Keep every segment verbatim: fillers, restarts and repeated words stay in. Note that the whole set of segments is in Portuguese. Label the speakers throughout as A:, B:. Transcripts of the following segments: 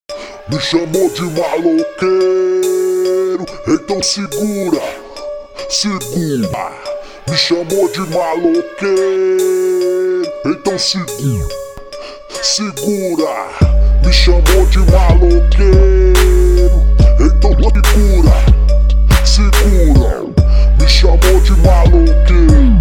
A: Me chamou de maloqueiro, então segura, segura. Me chamou de maloqueiro, então segura, segura. Me chamou de maloqueiro, então segura, segura. Me chamou de maloqueiro,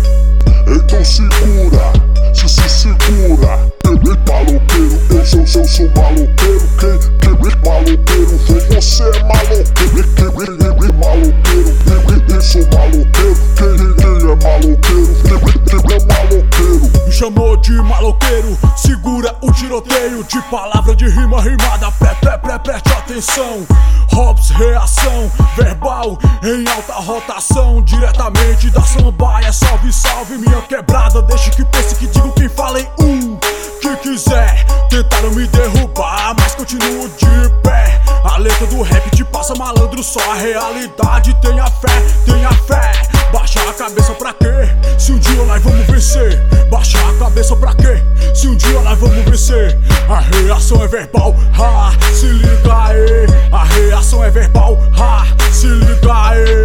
A: então segura, se se segura. Maloqueiro, eu sou, eu sou maloqueiro. Quem, quem é maloqueiro? Foi você, maloqueiro. Quem é maloqueiro? Eu sou maloqueiro. Quem, quem é maloqueiro? Quem, quem é maloqueiro?
B: Me chamou de maloqueiro, segura o tiroteio de palavra de rima rimada. Pré, pré, pré, preste atenção. Hops, reação verbal em alta rotação, diretamente da samambaia. Salve, salve minha quebrada. Deixa que pense que digo quem fala em um. Que quiser, tentaram me derrubar, mas continuo de pé. A letra do rap te passa malandro, só a realidade. Tenha fé, tenha fé. Baixa a cabeça pra quê? Se um dia nós vamos vencer. Baixa a cabeça pra quê? Se um dia nós vamos vencer. A reação é verbal, ha, se liga aí. A reação é verbal, ha, se liga aí.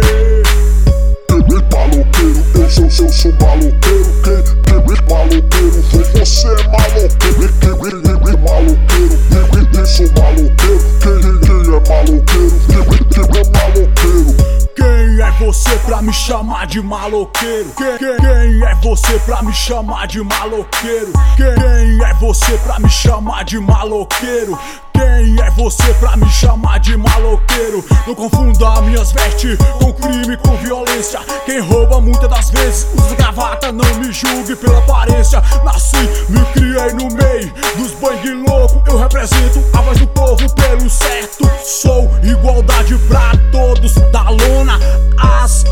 A: Quem é maloqueiro? Eu sou, eu sou maloqueiro. Quem, quem é maloqueiro? Foi você, maloqueiro. Quem, quem é maloqueiro? Eu sou maloqueiro. Quem, quem é maloqueiro? Quem, quem é maloqueiro?
B: Quem é você pra me chamar de maloqueiro? Quem, quem, quem é você pra me chamar de maloqueiro? Quem, quem é você pra me chamar de maloqueiro? Quem é você pra me chamar de maloqueiro? Não confunda minhas vestes com crime, com violência. Quem rouba muitas das vezes usa gravata, não me julgue pela aparência. Nasci, me criei no meio dos bang louco. Eu represento a voz do povo pelo certo. Sou igualdade pra todos, da lona às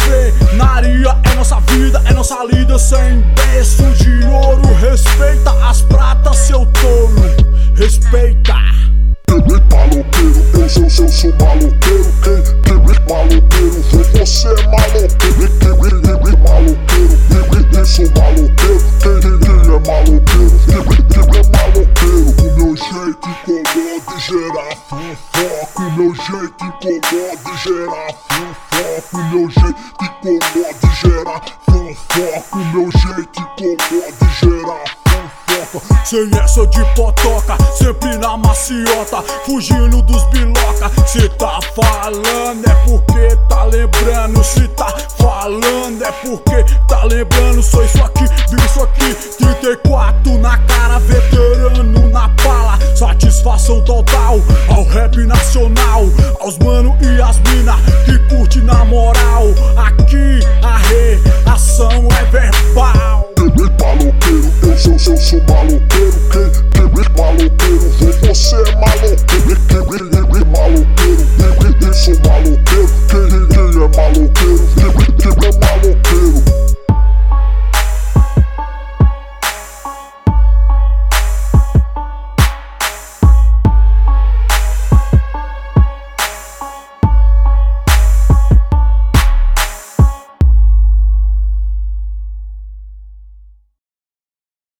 B: alvenaria. É nossa vida, é nossa lida sem berço de ouro. Respeita as pratas, seu tolo, respeita.
A: Quem é maloqueiro? Eu sou, eu sou maloqueiro. Quem, quem é maloqueiro? Foi você, maloqueiro. Quem, quem é maloqueiro? Eu sou maloqueiro. Quem, quem é maloqueiro? Quem, quem é maloqueiro? O meu jeito incomoda e gera fofoca. O meu jeito incomoda e gera fofoca. O meu jeito incomoda e gera fofoca. O meu jeito incomoda e gera fofoca.
B: Sem essa de potoca, sempre na maciota, fugindo dos biloca. Se tá falando é porque tá lembrando. Se tá falando é porque tá lembrando. Sou isso aqui, vivo isso aqui. Trinta e quatro na cara, veterano na bala. Satisfação total ao rap nacional, aos mano e as mina que curte na moral. Aqui a reação é verbal.
A: Quem é maloqueiro? Eu sou, eu sou maloqueiro. Quem, quem é maloqueiro? Foi você, maloqueiro. Quem, quem é maloqueiro? Eu sou maloqueiro. Quem, quem é maloqueiro?